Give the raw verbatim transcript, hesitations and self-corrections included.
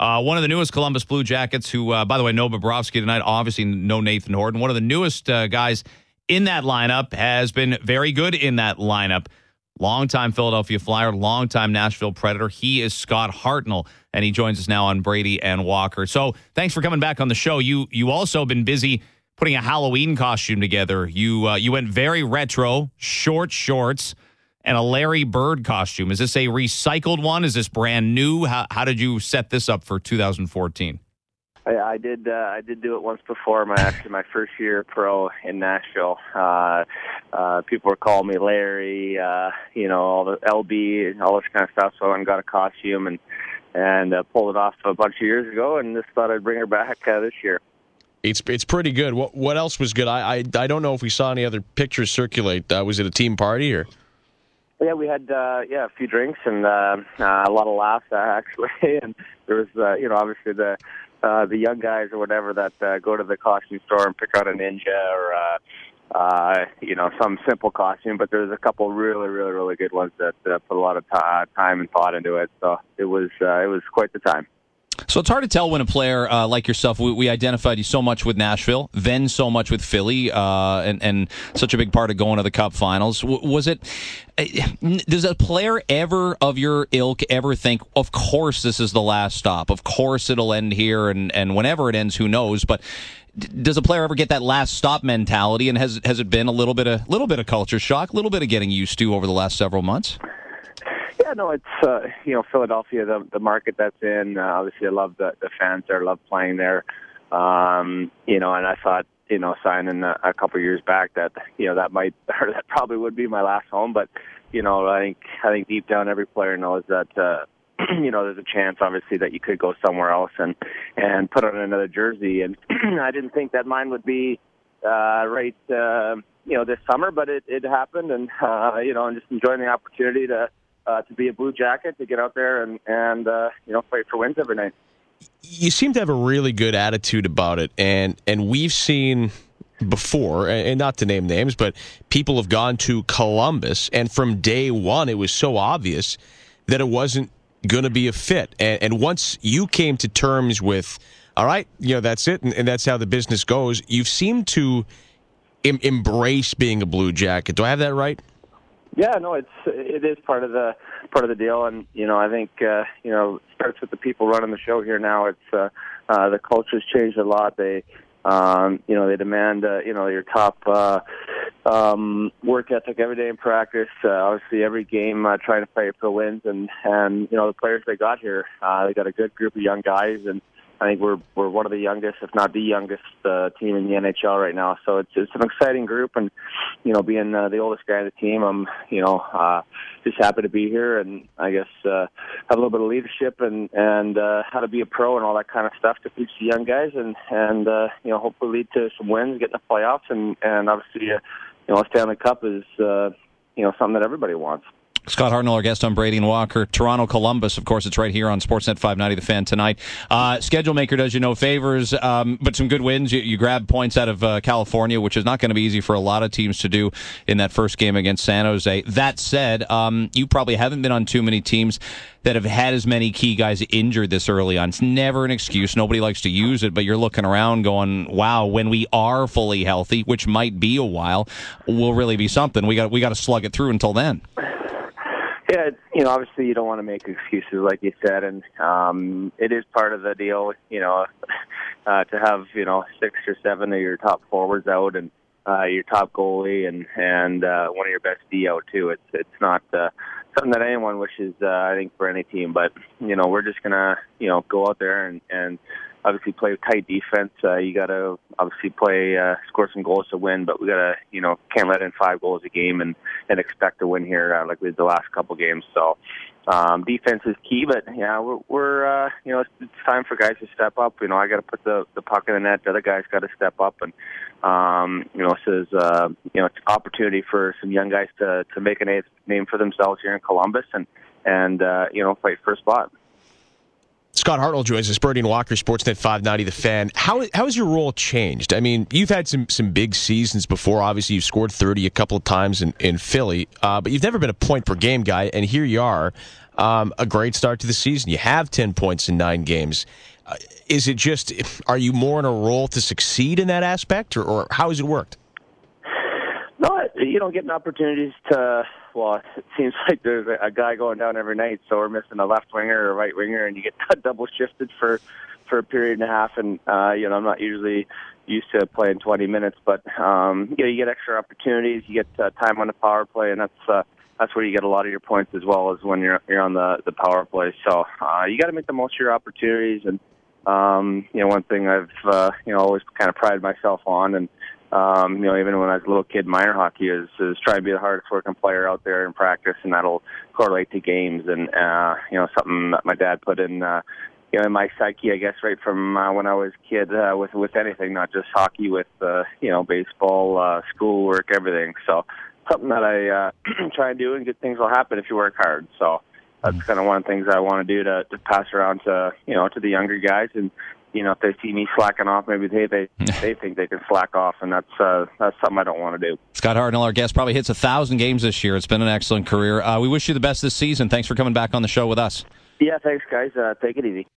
Uh, one of the newest Columbus Blue Jackets who, uh, by the way, no Bobrovsky tonight, obviously no Nathan Horton. One of the newest uh, guys in that lineup has been very good in that lineup. Longtime Philadelphia Flyer, longtime Nashville Predator. He is Scott Hartnell, and he joins us now on Brady and Walker. So thanks for coming back on the show. You you also been busy putting a Halloween costume together. You uh, you went very retro, short shorts, and a Larry Bird costume. Is this a recycled one? Is this brand new? How, how did you set this up for two thousand fourteen? I, I did. Uh, I did do it once before. My actually my first year pro in Nashville. Uh, uh, people were calling me Larry. Uh, you know, all the L B, all this kind of stuff. So I went and got a costume and and uh, pulled it off a bunch of years ago, and just thought I'd bring her back uh, this year. It's it's pretty good. What what else was good? I I, I don't know if we saw any other pictures circulate. Uh, was it a team party or? Yeah, we had uh, yeah a few drinks and uh, uh, a lot of laughs uh, actually, and there was uh, you know obviously the. Uh, the young guys or whatever that uh, go to the costume store and pick out a ninja or, uh, uh, you know, some simple costume. But there's a couple really, really, really good ones that uh, put a lot of t- time and thought into it. So it was uh, it was quite the time. So it's hard to tell when a player uh, like yourself, we, we identified you so much with Nashville, then so much with Philly, uh, and, and such a big part of going to the Cup Finals. W- was it, uh, does a player ever of your ilk ever think, of course this is the last stop, of course it'll end here, and, and whenever it ends, who knows, but d- does a player ever get that last stop mentality, and has has it been a little bit of, little bit of culture shock, a little bit of getting used to over the last several months? Yeah, no, it's, uh, you know, Philadelphia, the the market that's in. Uh, obviously, I love the, the fans there, love playing there. Um, you know, and I thought, you know, signing a, a couple of years back that, you know, that might, or that probably would be my last home. But, you know, I think, I think deep down every player knows that, uh, you know, there's a chance, obviously, that you could go somewhere else and, and put on another jersey. And I didn't think that mine would be uh, right, uh, you know, this summer, but it, it happened. And, uh, you know, I'm just enjoying the opportunity to, Uh, to be a Blue Jacket, to get out there and, and uh, you know, fight for wins every night. You seem to have a really good attitude about it, and, and we've seen before, and not to name names, but people have gone to Columbus, and from day one it was so obvious that it wasn't going to be a fit. And, and once you came to terms with, all right, you know, that's it, and, and that's how the business goes, you've seemed to em- embrace being a Blue Jacket. Do I have that right? Yeah, no, it's it is part of the part of the deal, and you know, I think uh, you know, it starts with the people running the show here now. It's uh, uh, the culture's changed a lot. They, um, you know, they demand uh, you know your top uh, um, work ethic every day in practice. Uh, obviously, every game uh, trying to fight for wins, and and you know the players they got here, uh, they got a good group of young guys, and I think we're we're one of the youngest, if not the youngest, uh, team in the N H L right now. So it's it's an exciting group, and you know, being uh, the oldest guy on the team, I'm you know uh, just happy to be here, and I guess uh, have a little bit of leadership and and uh, how to be a pro and all that kind of stuff to teach the young guys, and and uh, you know hopefully lead to some wins, get in the playoffs, and and obviously uh, you know a Stanley Cup is uh, you know something that everybody wants. Scott Hartnell, our guest on Brady and Walker. Toronto, Columbus, of course, it's right here on Sportsnet five ninety, The Fan tonight. Uh, schedule maker does you no favors, um, but some good wins. You, you grab points out of uh, California, which is not going to be easy for a lot of teams to do in that first game against San Jose. That said, um, you probably haven't been on too many teams that have had as many key guys injured this early on. It's never an excuse. Nobody likes to use it, but you're looking around going, wow, when we are fully healthy, which might be a while, will really be something. We got we got to slug it through until then. Yeah, it's, you know, obviously you don't want to make excuses, like you said, and um, it is part of the deal, you know, uh, to have, you know, six or seven of your top forwards out and uh, your top goalie and and uh, one of your best D out too. It's it's not uh, something that anyone wishes, uh, I think, for any team. But you know, we're just gonna, you know, go out there and and obviously play tight defense. Uh, you got to obviously play, uh, score some goals to win, but we got to, you know, can't let in five goals a game and, and expect to win here uh, like we did the last couple games. So um, defense is key, but yeah, we're, we're uh, you know, it's, it's time for guys to step up. You know, I got to put the, the puck in the net. The other guys got to step up, and um, you know, this is uh, you know, it's an opportunity for some young guys to to make a name for themselves here in Columbus and and uh, you know, fight for a spot. Scott Hartnell joins us, Bernie and Walker, Sportsnet five ninety The Fan. How how has your role changed? I mean, you've had some, some big seasons before. Obviously, you've scored thirty a couple of times in, in Philly, uh, but you've never been a point-per-game guy, and here you are, um, a great start to the season. You have ten points in nine games. Uh, is it just, are you more in a role to succeed in that aspect, or, or how has it worked? No, you don't get opportunities to, well, it seems like there's a guy going down every night, so we're missing a left winger or a right winger, and you get double shifted for, for a period and a half. And, uh, you know, I'm not usually used to playing twenty minutes, but, um, you know, you get extra opportunities, you get uh, time on the power play, and that's, uh, that's where you get a lot of your points as well as when you're, you're on the, the power play. So, uh, you got to make the most of your opportunities. And, um, you know, one thing I've, uh, you know, always kind of prided myself on, and, Um, you know, even when I was a little kid, minor hockey is, is try to be the hardest working player out there in practice, and that'll correlate to games. And, uh, you know, something that my dad put in, uh, you know, in my psyche, I guess, right from uh, when I was a kid, uh, with, with anything, not just hockey, with, uh, you know, baseball, uh, schoolwork, everything. So something that I, uh, try and do, and good things will happen if you work hard. So that's kind of one of the things I want to do to, to pass around to, you know, to the younger guys. And, you know, if they see me slacking off, maybe they they, they think they can slack off, and that's uh, that's something I don't want to do. Scott Hartnell, our guest, probably hits a thousand games this year. It's been an excellent career. Uh, we wish you the best this season. Thanks for coming back on the show with us. Yeah, thanks, guys. Uh, take it easy.